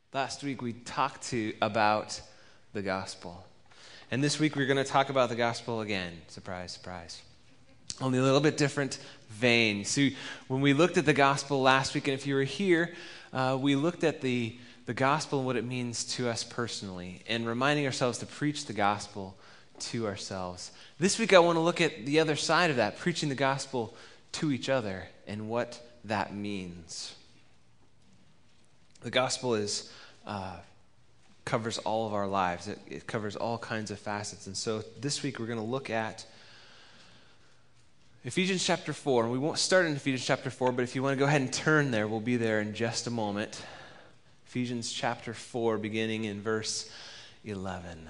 Last week we talked about the gospel. And this week we're going to talk about the gospel again. Surprise, surprise. Only a little bit different vein. See, when we looked at the gospel last week, and if you were here, we looked at the gospel and what it means to us personally, and reminding ourselves to preach the gospel to ourselves. This week I want to look at the other side of that, preaching the gospel to each other and what that means. The gospel covers all of our lives. It covers all kinds of facets. And so this week we're going to look at Ephesians chapter 4. And we won't start in Ephesians chapter 4, but if you want to go ahead and turn there, we'll be there in just a moment. Ephesians chapter 4, beginning in verse 11.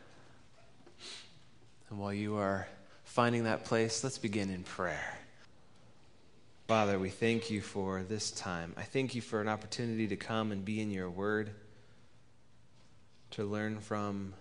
And while you are finding that place, let's begin in prayer. Father, we thank you for this time. I thank you for an opportunity to come and be in your word, to learn from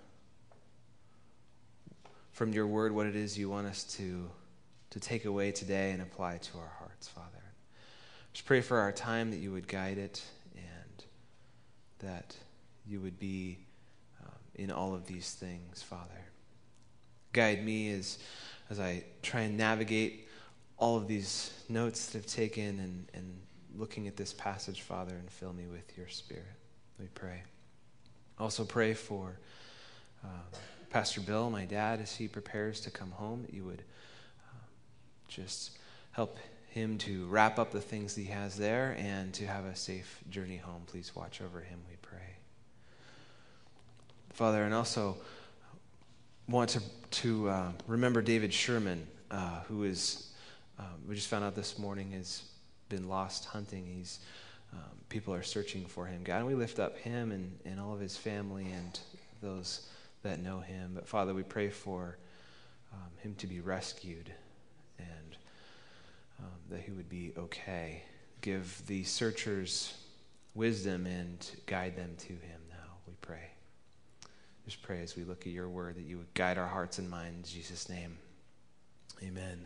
your word what it is you want us to take away today and apply to our hearts, Father. Just pray for our time that you would guide it and that you would be in all of these things, Father. Guide me as I try and navigate all of these notes that I've taken and looking at this passage, Father, and fill me with your Spirit. We pray. Also pray for Pastor Bill, my dad, as he prepares to come home, that you would just help him to wrap up the things that he has there and to have a safe journey home. Please watch over him, we pray. Father, and also want to remember David Sherman, who is, we just found out this morning, has been lost hunting. People are searching for him. God, and we lift up him and all of his family and those that know him. But Father, we pray for him to be rescued and that he would be okay. Give the searchers wisdom and guide them to him now, we pray. Just pray as we look at your word that you would guide our hearts and minds. In Jesus' name, amen.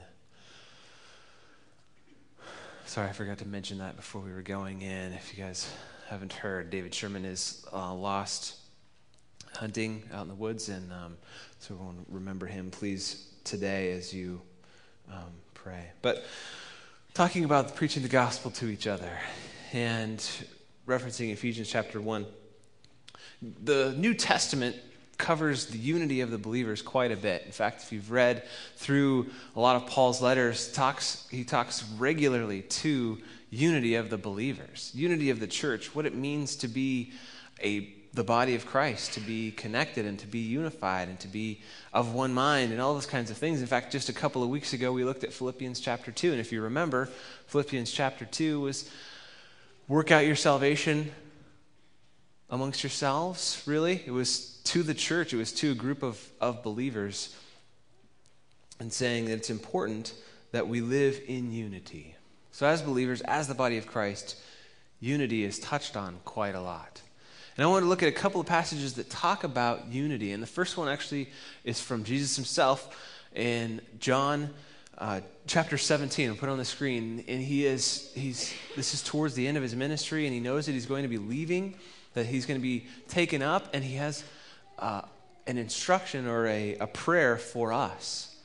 Sorry, I forgot to mention that before we were going in. If you guys haven't heard, David Sherman is lost hunting out in the woods, and so we want to remember him, please, today as you pray. But talking about preaching the gospel to each other and referencing Ephesians chapter 1, the New Testament covers the unity of the believers quite a bit. In fact, if you've read through a lot of Paul's letters, he talks regularly to unity of the believers, unity of the church, what it means to be the body of Christ, to be connected and to be unified and to be of one mind and all those kinds of things. In fact, just a couple of weeks ago, we looked at Philippians chapter 2. And if you remember, Philippians chapter 2 was work out your salvation amongst yourselves, really. It was to the church. It was to a group of believers, and saying that it's important that we live in unity. So as believers, as the body of Christ, unity is touched on quite a lot. And I want to look at a couple of passages that talk about unity. And the first one actually is from Jesus himself in John chapter 17. I'll put it on the screen. And this is towards the end of his ministry, and he knows that he's going to be leaving, that he's going to be taken up, and he has an instruction or a prayer for us.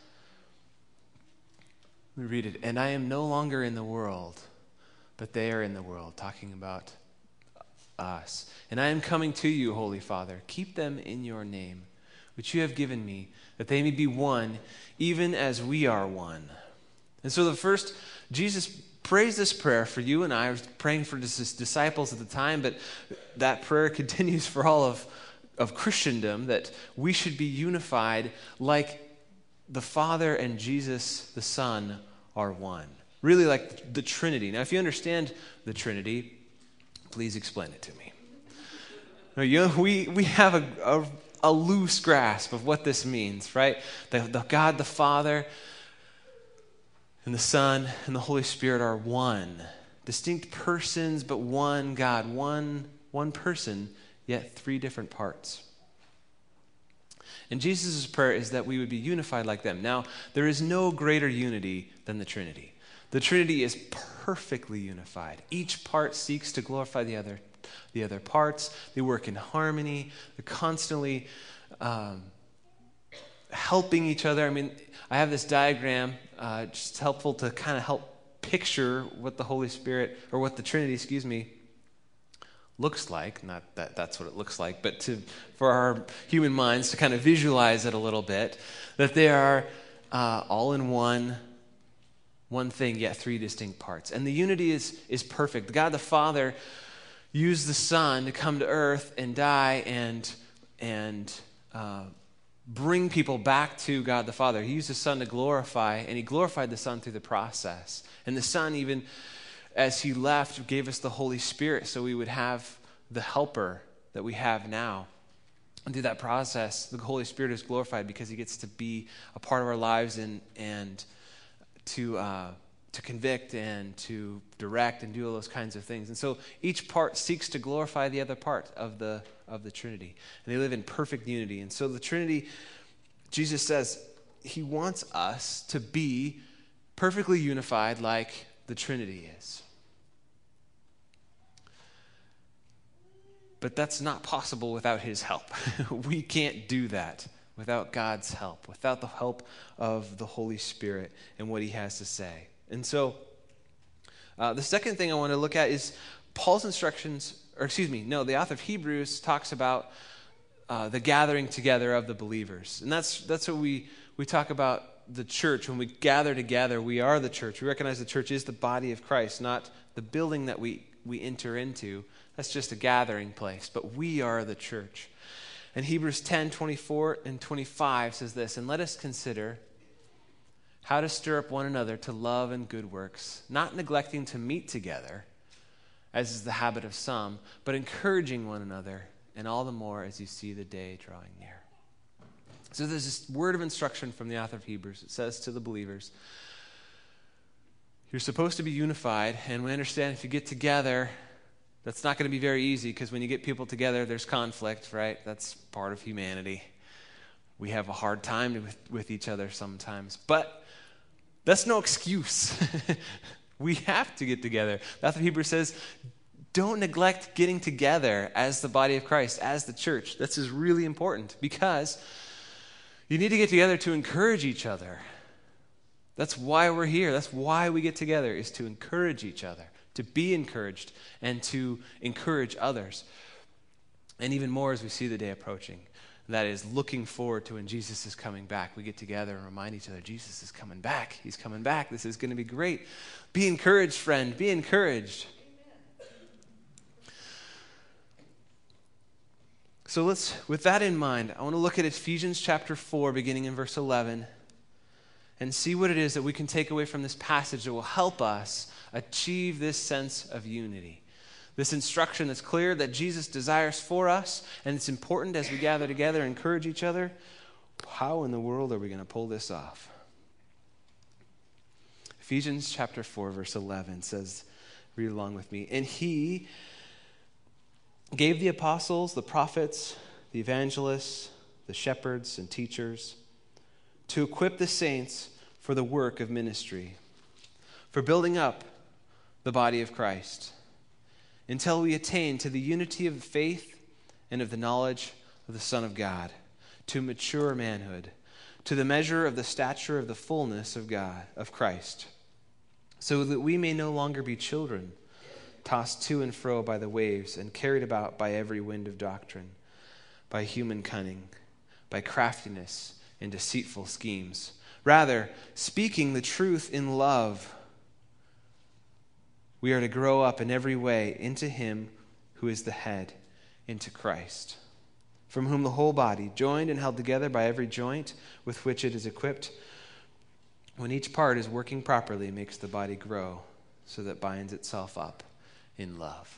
Let me read it. And I am no longer in the world, but they are in the world, talking about us. And I am coming to you, Holy Father. Keep them in your name, which you have given me, that they may be one, even as we are one. And so Jesus prays this prayer for you and I. I was praying for his disciples at the time, but that prayer continues for all of Christendom, that we should be unified like the Father and Jesus, the Son, are one. Really like the Trinity. Now, if you understand the Trinity, please explain it to me. We have a loose grasp of what this means, right? The God, the Father, and the Son, and the Holy Spirit are one. Distinct persons, but one God, one person, yet three different parts. And Jesus' prayer is that we would be unified like them. Now, there is no greater unity than the Trinity. The Trinity is perfectly unified. Each part seeks to glorify the other the other parts. They work in harmony. They're constantly helping each other. I mean, I have this diagram, just helpful to kind of help picture what the Holy Spirit, or what the Trinity, looks like. Not that that's what it looks like, but for our human minds to kind of visualize it a little bit, that they are all in one thing, yet three distinct parts. And the unity is perfect. God the Father used the Son to come to earth and die and bring people back to God the Father. He used the Son to glorify, and he glorified the Son through the process. And the Son, even as he left, gave us the Holy Spirit so we would have the helper that we have now. And through that process, the Holy Spirit is glorified because he gets to be a part of our lives and to convict and to direct and do all those kinds of things. And so each part seeks to glorify the other part of the Trinity. And they live in perfect unity. And so the Trinity, Jesus says, he wants us to be perfectly unified like the Trinity is. But that's not possible without his help. We can't do that without God's help, without the help of the Holy Spirit and what he has to say. And so the second thing I want to look at is Paul's instructions, the author of Hebrews talks about the gathering together of the believers. And that's what we talk about the church. When we gather together, we are the church. We recognize the church is the body of Christ, not the building that we enter into. That's just a gathering place, but we are the church. And Hebrews 10:24 and 25 says this, "And let us consider how to stir up one another to love and good works, not neglecting to meet together, as is the habit of some, but encouraging one another, and all the more as you see the day drawing near." So there's this word of instruction from the author of Hebrews. It says to the believers, you're supposed to be unified, and we understand if you get together, that's not going to be very easy, because when you get people together, there's conflict, right? That's part of humanity. We have a hard time with each other sometimes. But that's no excuse. We have to get together. The author of Hebrews says, don't neglect getting together as the body of Christ, as the church. This is really important, because you need to get together to encourage each other. That's why we're here. That's why we get together, is to encourage each other, to be encouraged, and to encourage others. And even more as we see the day approaching. That is, looking forward to when Jesus is coming back. We get together and remind each other, Jesus is coming back. He's coming back. This is going to be great. Be encouraged, friend. Be encouraged. So with that in mind, I want to look at Ephesians chapter 4, beginning in verse 11, and see what it is that we can take away from this passage that will help us achieve this sense of unity. This instruction that's clear that Jesus desires for us, and it's important as we gather together and encourage each other. How in the world are we going to pull this off? Ephesians chapter 4, verse 11 says, read along with me, "And he gave the apostles, the prophets, the evangelists, the shepherds, and teachers to equip the saints for the work of ministry, for building up the body of Christ, until we attain to the unity of the faith and of the knowledge of the Son of God, to mature manhood, to the measure of the stature of the fullness of God, of Christ, so that we may no longer be children, tossed to and fro by the waves and carried about by every wind of doctrine, by human cunning, by craftiness and deceitful schemes. Rather, speaking the truth in love, we are to grow up in every way into him who is the head, into Christ, from whom the whole body, joined and held together by every joint with which it is equipped, when each part is working properly, makes the body grow so that it binds itself up in love."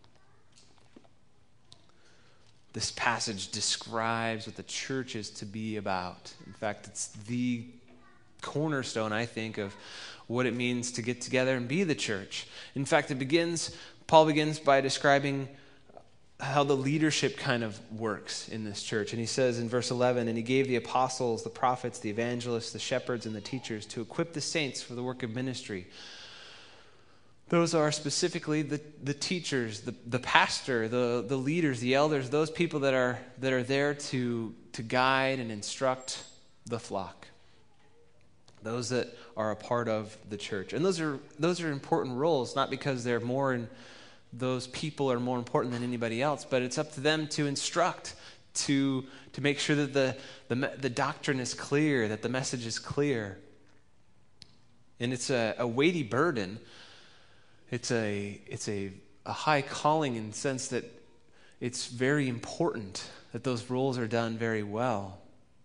This passage describes what the church is to be about. In fact, it's the cornerstone, I think, of what it means to get together and be the church. In fact, Paul begins by describing how the leadership kind of works in this church. And he says in verse 11, "And he gave the apostles, the prophets, the evangelists, the shepherds, and the teachers to equip the saints for the work of ministry." Those are specifically the teachers, the pastor, the leaders, the elders, those people that are there to guide and instruct the flock. Those that are a part of the church. And those are important roles, not because those people are more important than anybody else, but it's up to them to instruct, to make sure that the doctrine is clear, that the message is clear. And it's a weighty burden. It's a high calling in the sense that it's very important that those roles are done very well.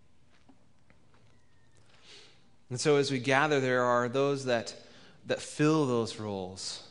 And so as we gather, there are those that fill those roles.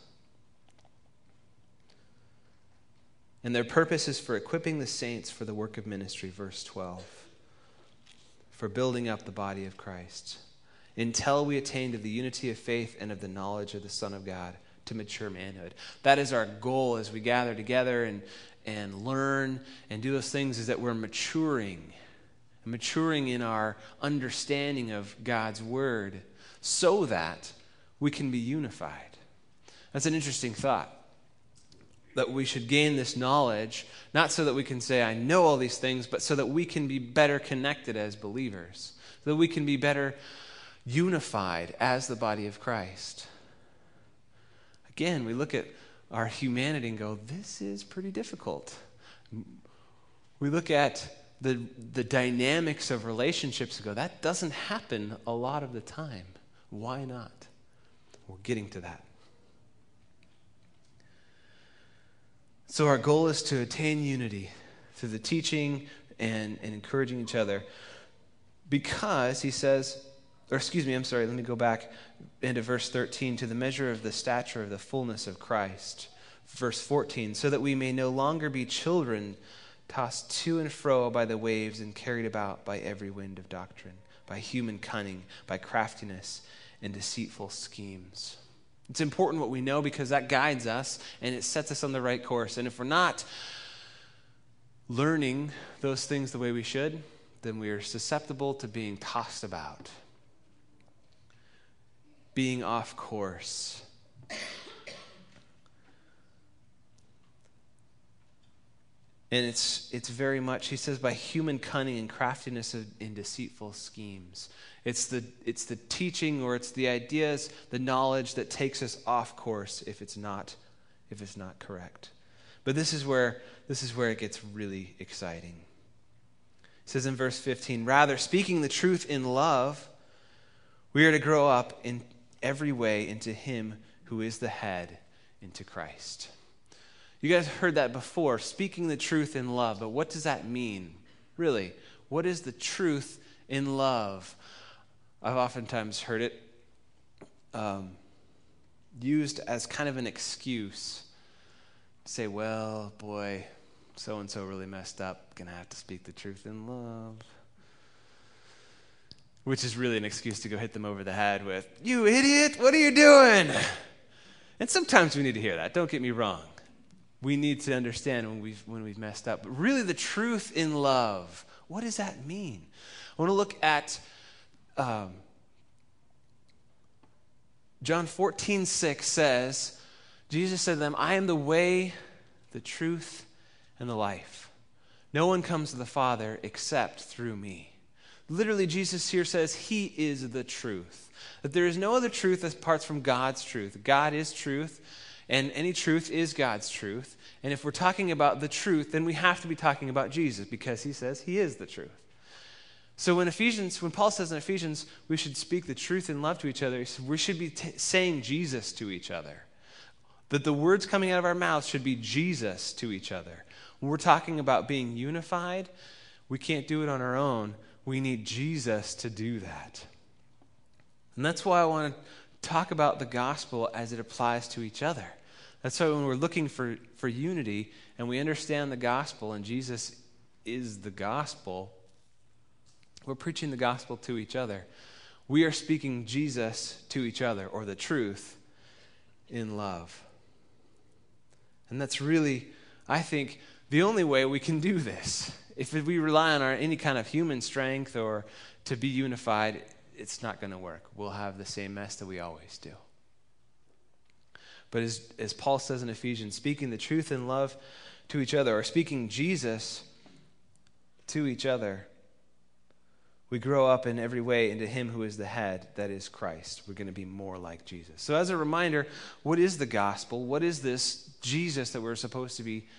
And their purpose is for equipping the saints for the work of ministry, verse 12. For building up the body of Christ, until we attain to the unity of faith and of the knowledge of the Son of God, to mature manhood. That is our goal as we gather together and learn and do those things, is that we're maturing in our understanding of God's word so that we can be unified. That's an interesting thought, that we should gain this knowledge, not so that we can say, I know all these things, but so that we can be better connected as believers, so that we can be better unified as the body of Christ. Again, we look at our humanity and go, this is pretty difficult. We look at the dynamics of relationships and go, that doesn't happen a lot of the time. Why not? We're getting to that. So our goal is to attain unity through the teaching and encouraging each other, because he says, let me go back into verse 13, to the measure of the stature of the fullness of Christ. Verse 14, so that we may no longer be children tossed to and fro by the waves and carried about by every wind of doctrine, by human cunning, by craftiness and deceitful schemes. It's important what we know, because that guides us and it sets us on the right course. And if we're not learning those things the way we should, then we are susceptible to being tossed about, being off course. And it's very much, he says, by human cunning and craftiness in deceitful schemes. It's the teaching, or it's the ideas, the knowledge that takes us off course if it's not correct. But this is where it gets really exciting. It says in verse 15, rather, speaking the truth in love, we are to grow up in every way into him who is the head, into Christ. You guys heard that before, speaking the truth in love. But what does that mean? Really, what is the truth in love? I've oftentimes heard it used as kind of an excuse to say, well, boy, so-and-so really messed up. Gonna have to speak the truth in love. Which is really an excuse to go hit them over the head with, you idiot, what are you doing? And sometimes we need to hear that, don't get me wrong. We need to understand when we've messed up. But really, the truth in love, what does that mean? I want to look at John 14:6 says, Jesus said to them, I am the way, the truth, and the life. No one comes to the Father except through me. Literally, Jesus here says he is the truth. That there is no other truth apart from God's truth. God is truth, and any truth is God's truth. And if we're talking about the truth, then we have to be talking about Jesus, because he says he is the truth. So when Paul says in Ephesians, we should speak the truth in love to each other, we should be saying Jesus to each other. That the words coming out of our mouths should be Jesus to each other. When we're talking about being unified, we can't do it on our own. We need Jesus to do that. And that's why I want to talk about the gospel as it applies to each other. That's why when we're looking for unity and we understand the gospel and Jesus is the gospel, we're preaching the gospel to each other. We are speaking Jesus to each other, or the truth, in love. And that's really, I think, the only way we can do this. If we rely on any kind of human strength or to be unified, it's not going to work. We'll have the same mess that we always do. But as Paul says in Ephesians, speaking the truth in love to each other, or speaking Jesus to each other, we grow up in every way into him who is the head, that is Christ. We're going to be more like Jesus. So as a reminder, what is the gospel? What is this Jesus that we're supposed to be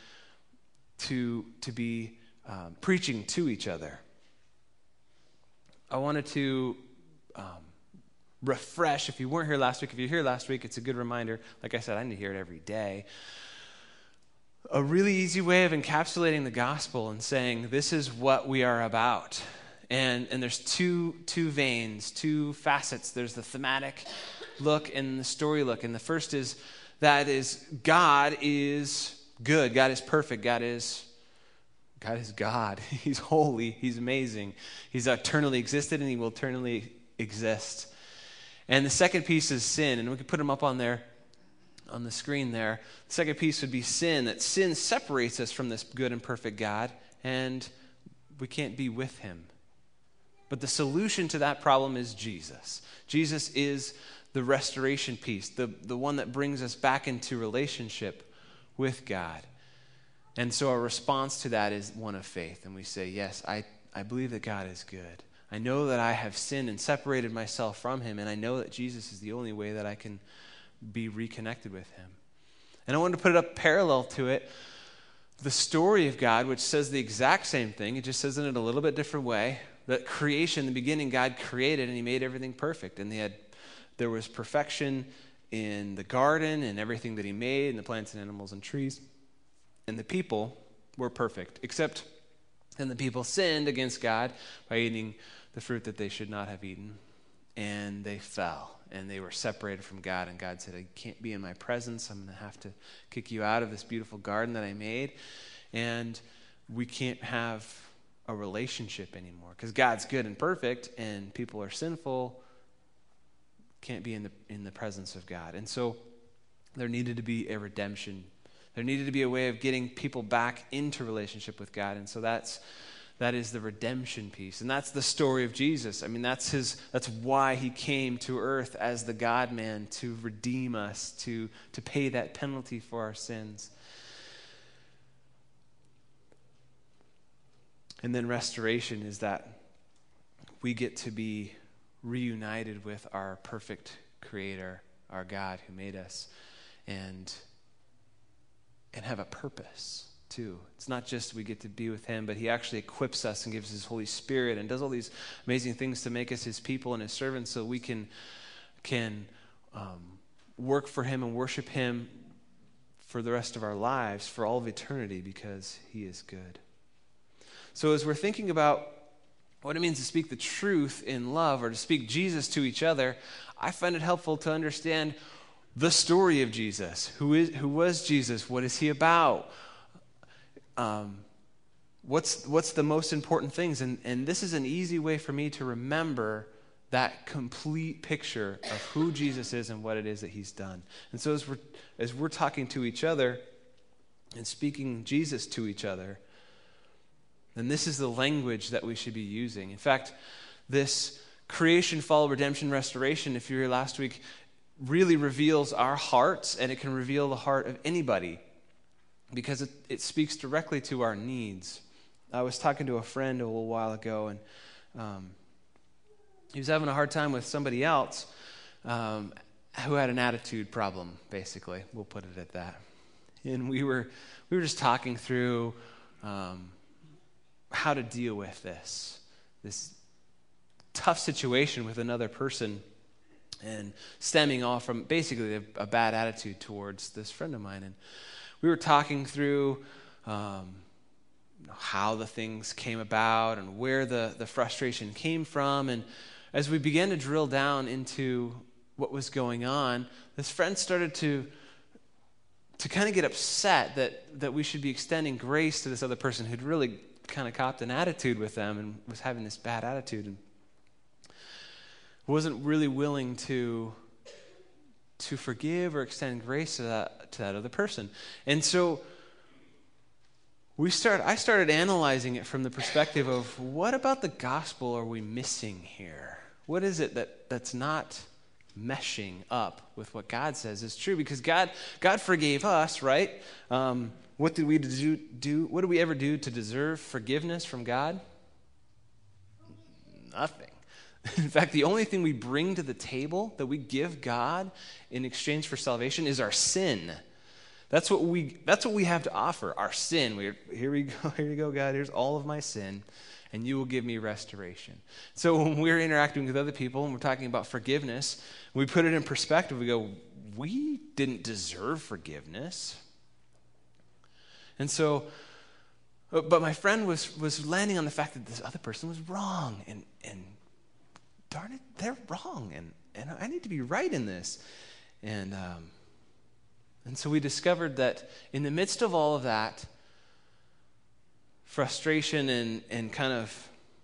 preaching to each other? I wanted to refresh. If you weren't here last week, if you're here last week, it's a good reminder. Like I said, I need to hear it every day. A really easy way of encapsulating the gospel and saying, this is what we are about. And there's two veins, two facets. There's the thematic look and the story look. And the first is that God is good. God is perfect. God is God. He's holy. He's amazing. He's eternally existed and he will eternally exist. And the second piece is sin. And we can put them up on there, on the screen there. The second piece would be sin. That sin separates us from this good and perfect God. And we can't be with him. But the solution to that problem is Jesus. Jesus is the restoration piece, the one that brings us back into relationship with God. And so our response to that is one of faith. And we say, yes, I believe that God is good. I know that I have sinned and separated myself from him, and I know that Jesus is the only way that I can be reconnected with him. And I wanted to put it up parallel to it, the story of God, which says the exact same thing. It just says it in a little bit different way. That creation, in the beginning, God created and he made everything perfect. And there was perfection in the garden and everything that he made, and the plants and animals and trees. And the people were perfect, except then the people sinned against God by eating the fruit that they should not have eaten. And they fell, and they were separated from God. And God said, I can't be in my presence. I'm going to have to kick you out of this beautiful garden that I made. And we can't have a relationship anymore because God's good and perfect and people are sinful, can't be in the presence of God. And so there needed to be a redemption. There needed to be a way of getting people back into relationship with God. And so that is the redemption piece. And that's the story of Jesus. I mean, that's why he came to earth as the God-man, to redeem us, to pay that penalty for our sins. And then restoration is that we get to be reunited with our perfect creator, our God who made us, and have a purpose too. It's not just we get to be with him, but he actually equips us and gives his Holy Spirit and does all these amazing things to make us his people and his servants so we can work for him and worship him for the rest of our lives, for all of eternity, because he is good. So as we're thinking about what it means to speak the truth in love or to speak Jesus to each other, I find it helpful to understand the story of Jesus. Who was Jesus? What is he about? What's the most important things? And this is an easy way for me to remember that complete picture of who Jesus is and what it is that he's done. And so as we're talking to each other and speaking Jesus to each other, then this is the language that we should be using. In fact, this creation, fall, redemption, restoration, if you were here last week, really reveals our hearts, and it can reveal the heart of anybody because it speaks directly to our needs. I was talking to a friend a little while ago, and he was having a hard time with somebody else who had an attitude problem, basically. We'll put it at that. And we were just talking through how to deal with this tough situation with another person, and stemming off from basically a bad attitude towards this friend of mine. And we were talking through how the things came about and where the frustration came from. And as we began to drill down into what was going on, this friend started to kind of get upset that we should be extending grace to this other person who'd really kind of copped an attitude with them and was having this bad attitude and wasn't really willing to forgive or extend grace to that other person. And so I started analyzing it from the perspective of what about the gospel are we missing here? What is it that's not meshing up with what God says is true, because God forgave us, right? What did we do? What did we ever do to deserve forgiveness from God? Nothing. In fact, the only thing we bring to the table that we give God in exchange for salvation is our sin. That's what we have to offer, our sin. Here you go, God. Here's all of my sin, and you will give me restoration. So when we're interacting with other people and we're talking about forgiveness, we put it in perspective. We go, we didn't deserve forgiveness. And so, but my friend was landing on the fact that this other person was wrong, and darn it, they're wrong, and I need to be right in this. And so we discovered that in the midst of all of that frustration and kind of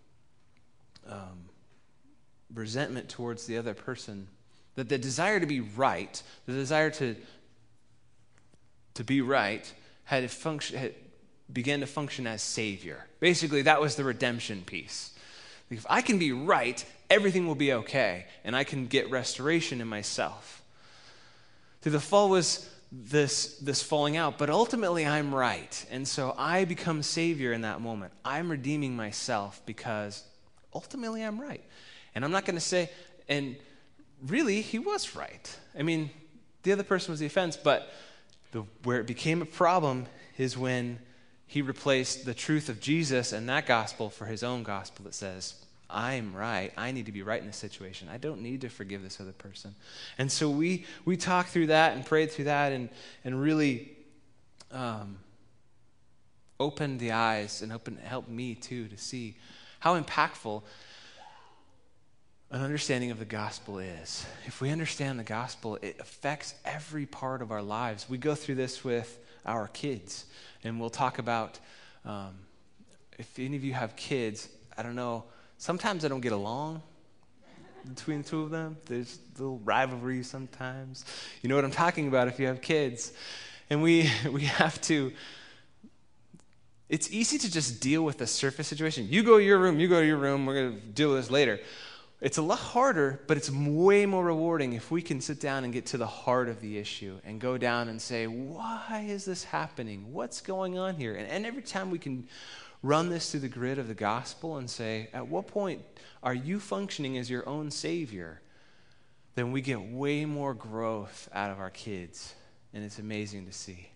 resentment towards the other person, that the desire to be right, the desire to be right, had began to function as Savior. Basically, that was the redemption piece. If I can be right, everything will be okay, and I can get restoration in myself. So the fall was this falling out, but ultimately I'm right, and so I become Savior in that moment. I'm redeeming myself because ultimately I'm right. And I'm not going to say, and really, he was right. I mean, the other person was the offense, but where it became a problem is when he replaced the truth of Jesus and that gospel for his own gospel that says, I'm right. I need to be right in this situation. I don't need to forgive this other person. And so we talked through that and prayed through that and really opened the eyes and helped me too to see how impactful an understanding of the gospel is. If we understand the gospel, it affects every part of our lives. We go through this with our kids, and we'll talk about, if any of you have kids, I don't know, sometimes I don't get along between the two of them. There's a little rivalry sometimes. You know what I'm talking about if you have kids. And we have to, it's easy to just deal with the surface situation. You go to your room, we're going to deal with this later. It's a lot harder, but it's way more rewarding if we can sit down and get to the heart of the issue and go down and say, why is this happening? What's going on here? And every time we can run this through the grid of the gospel and say, at what point are you functioning as your own Savior? Then we get way more growth out of our kids, and it's amazing to see.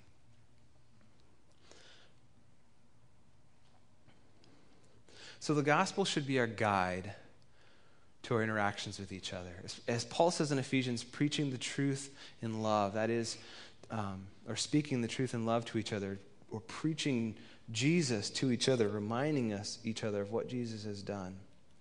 So the gospel should be our guide to our interactions with each other. As Paul says in Ephesians, preaching the truth in love, that is, or speaking the truth in love to each other, or preaching Jesus to each other, reminding us each other of what Jesus has done.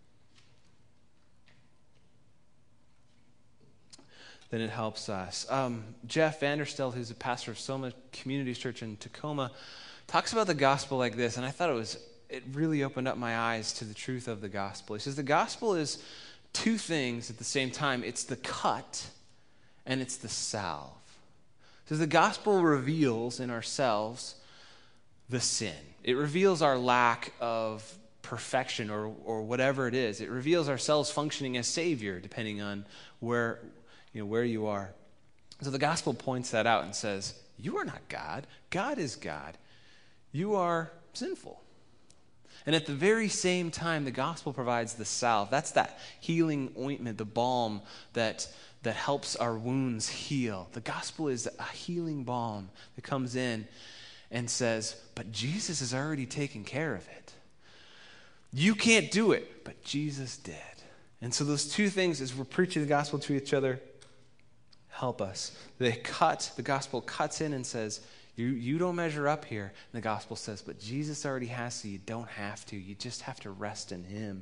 Then it helps us. Jeff Vanderstelt, who's a pastor of Soma Community Church in Tacoma, talks about the gospel like this, and I thought it really opened up my eyes to the truth of the gospel. He says the gospel is two things at the same time. It's the cut and it's the salve. He says the gospel reveals in ourselves the sin. It reveals our lack of perfection or whatever it is. It reveals ourselves functioning as Savior, depending on where you are. So the gospel points that out and says, you are not God. God is God. You are sinful. And at the very same time, the gospel provides the salve. That's that healing ointment, the balm that helps our wounds heal. The gospel is a healing balm that comes in and says, but Jesus has already taken care of it. You can't do it, but Jesus did. And so those two things, as we're preaching the gospel to each other, help us. The gospel cuts in and says, you don't measure up here. And the gospel says, but Jesus already has, so you don't have to. You just have to rest in him.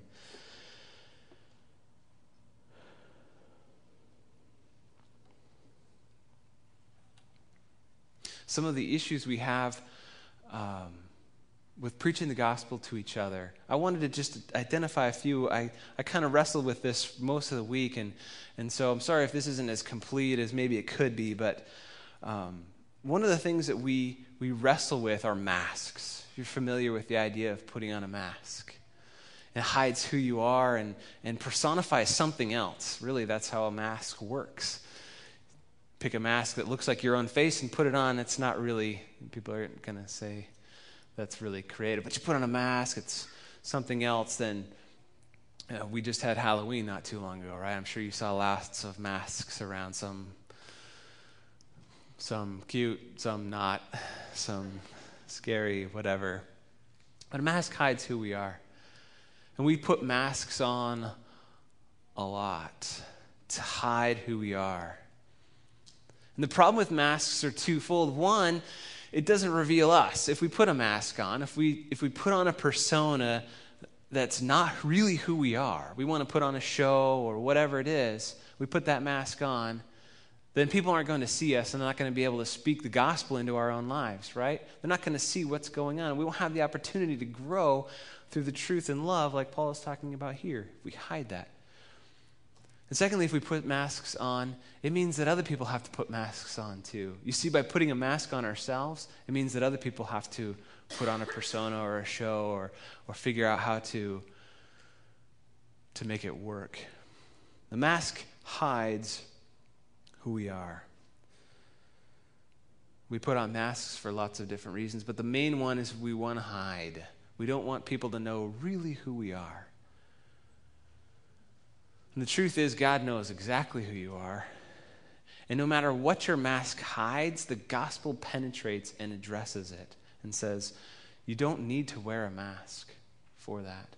Some of the issues we have with preaching the gospel to each other, I wanted to just identify a few. I kind of wrestled with this most of the week, and so I'm sorry if this isn't as complete as maybe it could be, but one of the things that we wrestle with are masks. If you're familiar with the idea of putting on a mask. It hides who you are and personifies something else. Really, that's how a mask works. Pick a mask that looks like your own face and put it on. It's not really, people aren't going to say that's really creative. But you put on a mask, it's something else. Then we just had Halloween not too long ago, right? I'm sure you saw lots of masks around, some cute, some not, some scary, whatever. But a mask hides who we are. And we put masks on a lot to hide who we are. And the problem with masks are twofold. One, it doesn't reveal us. If we put a mask on, if we put on a persona that's not really who we are, we want to put on a show or whatever it is, we put that mask on, then people aren't going to see us and they're not going to be able to speak the gospel into our own lives, right? They're not going to see what's going on. We won't have the opportunity to grow through the truth and love like Paul is talking about here. We hide that. And secondly, if we put masks on, it means that other people have to put masks on too. You see, by putting a mask on ourselves, it means that other people have to put on a persona or a show or figure out how to make it work. The mask hides who we are. We put on masks for lots of different reasons, but the main one is we want to hide. We don't want people to know really who we are. And the truth is, God knows exactly who you are. And no matter what your mask hides, the gospel penetrates and addresses it and says, you don't need to wear a mask for that.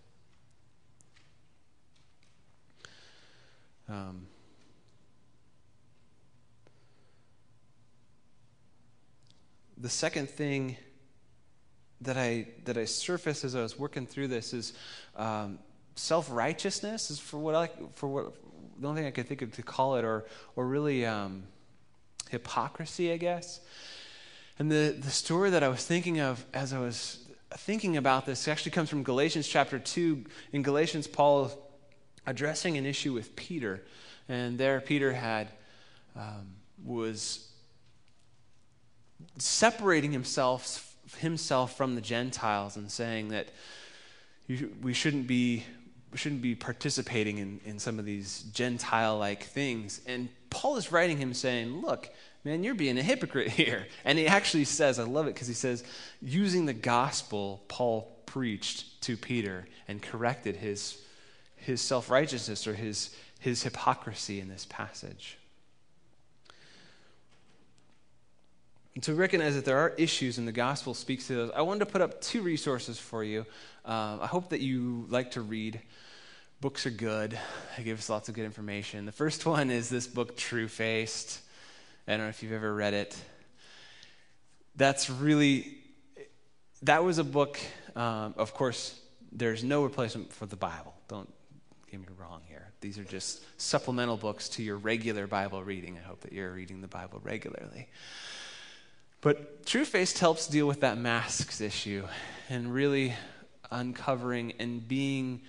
The second thing that I surfaced as I was working through this is self-righteousness is the only thing I could think of to call it, or really hypocrisy, I guess. And the story that I was thinking of as I was thinking about this actually comes from Galatians chapter 2. In Galatians, Paul is addressing an issue with Peter. And there Peter was separating himself from the Gentiles and saying that we shouldn't be participating in some of these Gentile-like things. And Paul is writing him saying, look, man, you're being a hypocrite here. And he actually says, I love it because he says, using the gospel, Paul preached to Peter and corrected his self-righteousness or his hypocrisy in this passage. And to recognize that there are issues and the gospel speaks to those, I wanted to put up 2 resources for you. I hope that you like to read. Books are good. They give us lots of good information. The first one is this book, True-Faced. I don't know if you've ever read it. That was a book, of course, there's no replacement for the Bible. Don't get me wrong here. These are just supplemental books to your regular Bible reading. I hope that you're reading the Bible regularly. But True-Faced helps deal with that masks issue and really uncovering and being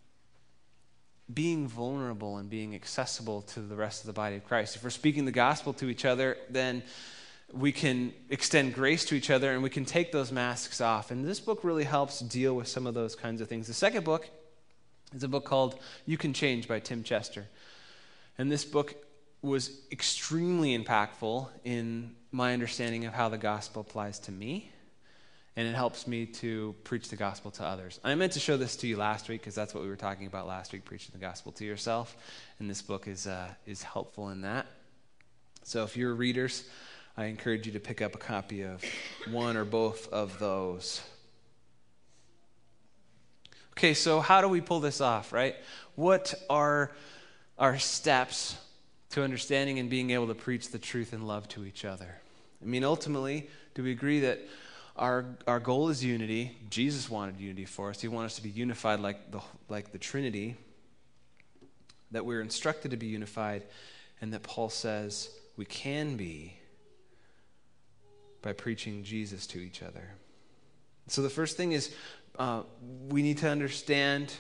vulnerable and being accessible to the rest of the body of Christ. If we're speaking the gospel to each other, then we can extend grace to each other and we can take those masks off. And this book really helps deal with some of those kinds of things. The second book is a book called You Can Change by Tim Chester. And this book was extremely impactful in my understanding of how the gospel applies to me. And it helps me to preach the gospel to others. I meant to show this to you last week because that's what we were talking about last week, preaching the gospel to yourself. And this book is helpful in that. So if you're readers, I encourage you to pick up a copy of one or both of those. Okay, so how do we pull this off, right? What are our steps to understanding and being able to preach the truth and love to each other? I mean, ultimately, do we agree that our goal is unity? Jesus wanted unity for us. He wanted us to be unified like the Trinity, that we're instructed to be unified, and that Paul says we can be by preaching Jesus to each other. So the first thing is we need to understand,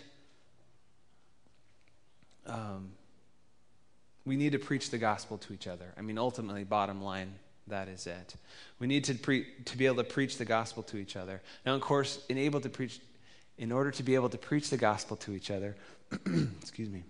we need to preach the gospel to each other. I mean, ultimately, bottom line, that is it. We need to be able to preach the gospel to each other. Now, of course, able to preach in order to be able to preach the gospel to each other, excuse me,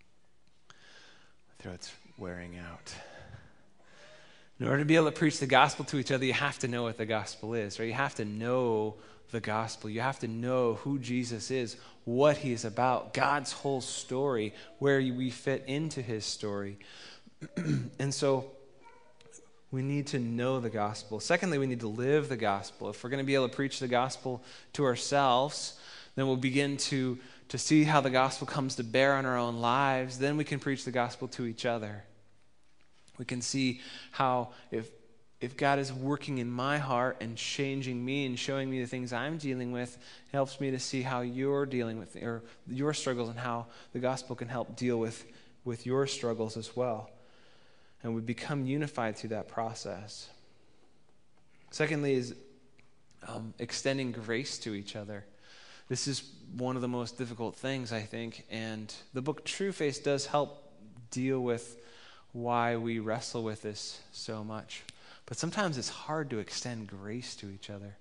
my throat's wearing out. In order to be able to preach the gospel to each other, you have to know what the gospel is, right? You have to know the gospel. You have to know who Jesus is, what he is about, God's whole story, where we fit into his story. And so we need to know the gospel. Secondly, we need to live the gospel. If we're going to be able to preach the gospel to ourselves, then we'll begin to see how the gospel comes to bear on our own lives. Then we can preach the gospel to each other. We can see how if God is working in my heart and changing me and showing me the things I'm dealing with, it helps me to see how you're dealing with or your struggles and how the gospel can help deal with your struggles as well. And we become unified through that process. Secondly is extending grace to each other. This is one of the most difficult things, I think, and the book Trueface does help deal with why we wrestle with this so much. But sometimes it's hard to extend grace to each other.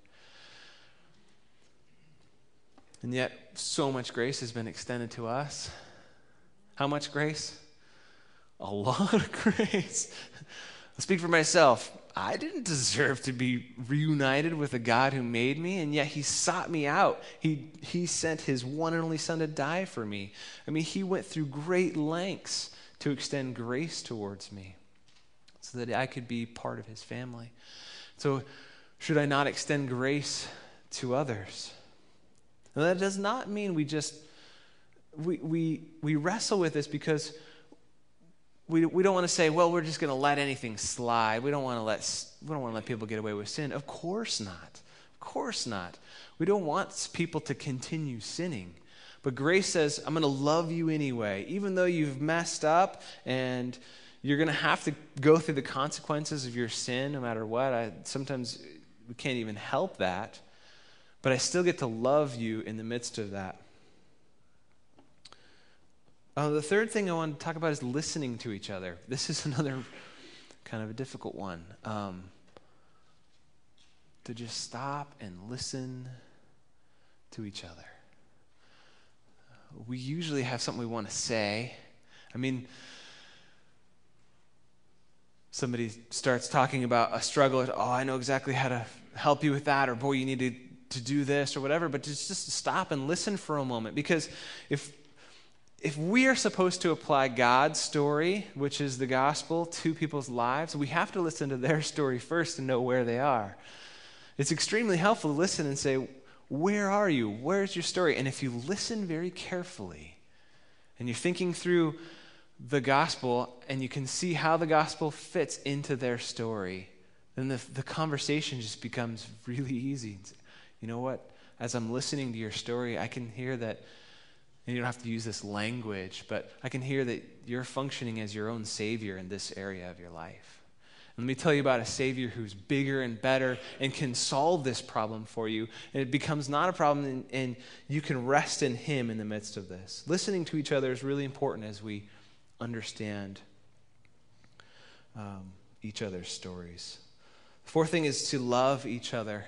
And yet, so much grace has been extended to us. How much grace? A lot of grace. I'll speak for myself. I didn't deserve to be reunited with the God who made me, and yet he sought me out. He sent his one and only son to die for me. I mean, he went through great lengths to extend grace towards me so that I could be part of his family. So should I not extend grace to others? And that does not mean we wrestle with this because we don't want to say, well, we're just going to let anything slide. We don't want to let people get away with sin. Of course not. Of course not. We don't want people to continue sinning. But grace says, I'm going to love you anyway, even though you've messed up and you're going to have to go through the consequences of your sin no matter what. Sometimes we can't even help that, but I still get to love you in the midst of that. The third thing I want to talk about is listening to each other. This is another kind of a difficult one. To just stop and listen to each other. We usually have something we want to say. I mean, somebody starts talking about a struggle. Oh, I know exactly how to help you with that, or boy, you need to do this or whatever. But just stop and listen for a moment, because if we are supposed to apply God's story, which is the gospel, to people's lives, we have to listen to their story first and know where they are. It's extremely helpful to listen and say, where are you? Where's your story? And if you listen very carefully and you're thinking through the gospel and you can see how the gospel fits into their story, then the conversation just becomes really easy. You know what? As I'm listening to your story, I can hear that, and you don't have to use this language, but I can hear that you're functioning as your own savior in this area of your life. Let me tell you about a Savior who's bigger and better and can solve this problem for you. And it becomes not a problem, and you can rest in him in the midst of this. Listening to each other is really important as we understand each other's stories. The fourth thing is to love each other.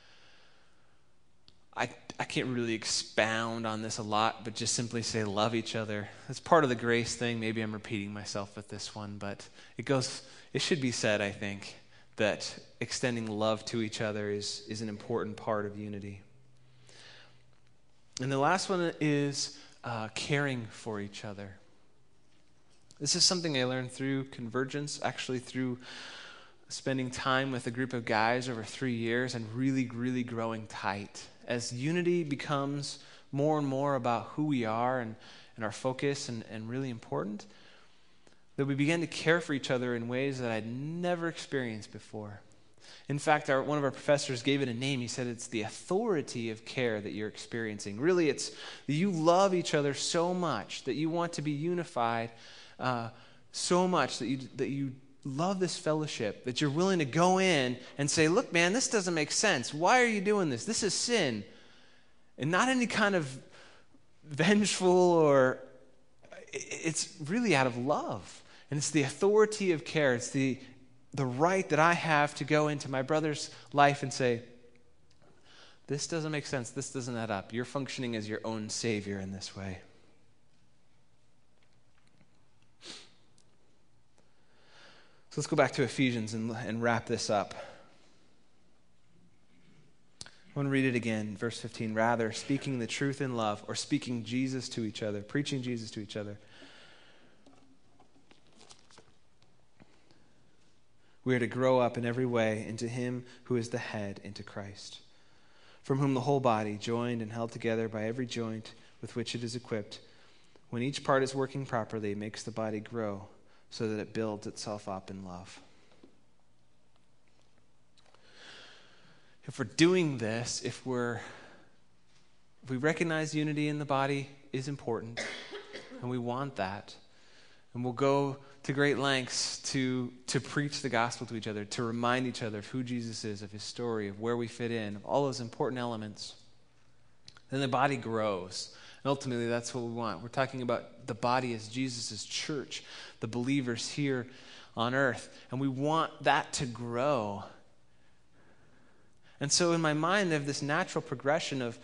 I can't really expound on this a lot, but just simply say love each other. That's part of the grace thing. Maybe I'm repeating myself with this one, but it should be said, I think, that extending love to each other is an important part of unity. And the last one is caring for each other. This is something I learned through Convergence, actually through spending time with a group of guys over 3 years and really, really growing tight. As unity becomes more and more about who we are and our focus and really important, that we begin to care for each other in ways that I'd never experienced before. In fact, one of our professors gave it a name. He said it's the authority of care that you're experiencing. Really, it's that you love each other so much, that you want to be unified so much, that you love this fellowship, that you're willing to go in and say, look, man, this doesn't make sense. Why are you doing this? This is sin. And not any kind of vengeful or... It's really out of love. And it's the authority of care. It's the right that I have to go into my brother's life and say, This doesn't make sense. This doesn't add up. You're functioning as your own Savior in this way. So let's go back to Ephesians and wrap this up. I want to read it again, verse 15. Rather, speaking the truth in love, or speaking Jesus to each other, preaching Jesus to each other, we are to grow up in every way into him who is the head, into Christ, from whom the whole body, joined and held together by every joint with which it is equipped, when each part is working properly, makes the body grow so that it builds itself up in love. If we're doing this, if we recognize unity in the body is important, and we want that, and we'll go to great lengths to preach the gospel to each other, to remind each other of who Jesus is, of his story, of where we fit in, of all those important elements, then the body grows. And ultimately, that's what we want. We're talking about the body as Jesus' church, the believers here on earth, and we want that to grow. And so in my mind, I have this natural progression of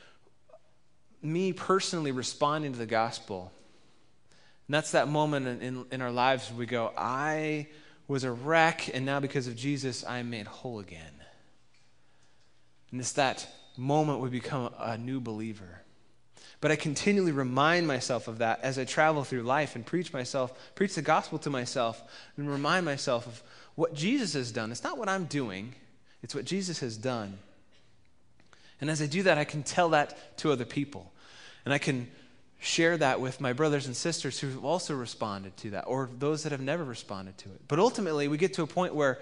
me personally responding to the gospel. And that's that moment in our lives where we go, I was a wreck, and now because of Jesus, I am made whole again. And it's that moment we become a new believer. But I continually remind myself of that as I travel through life and preach the gospel to myself, and remind myself of what Jesus has done. It's not what I'm doing. It's what Jesus has done. And as I do that, I can tell that to other people. And I can share that with my brothers and sisters who have also responded to that, or those that have never responded to it. But ultimately, we get to a point where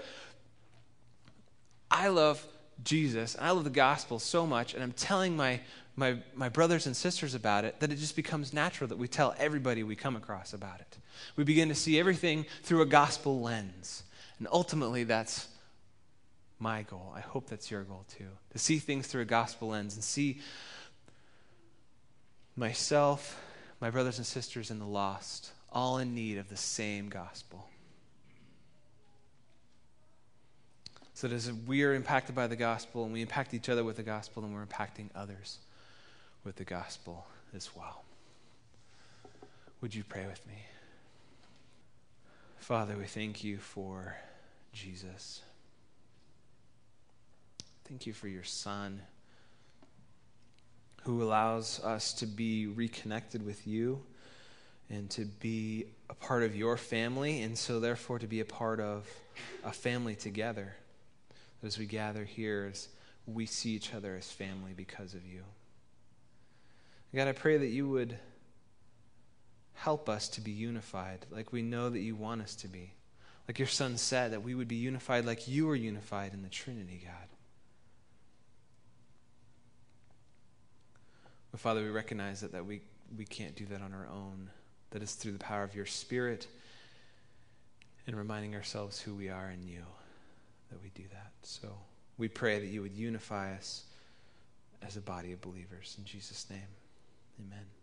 I love Jesus, and I love the gospel so much, and I'm telling my brothers and sisters about it, that it just becomes natural that we tell everybody we come across about it. We begin to see everything through a gospel lens. And ultimately, that's my goal. I hope that's your goal too. To see things through a gospel lens and see myself, my brothers and sisters, and the lost, all in need of the same gospel. So that as we are impacted by the gospel and we impact each other with the gospel, then we're impacting others with the gospel as well. Would you pray with me? Father, we thank you for Jesus. Thank you for your Son, who allows us to be reconnected with you and to be a part of your family, and so therefore to be a part of a family together. As we gather here, as we see each other as family because of you. God, I pray that you would help us to be unified like we know that you want us to be. Like your Son said, that we would be unified like you are unified in the Trinity, God. But Father, we recognize that we can't do that on our own, that it's through the power of your Spirit and reminding ourselves who we are in you that we do that. So we pray that you would unify us as a body of believers. In Jesus' name, amen.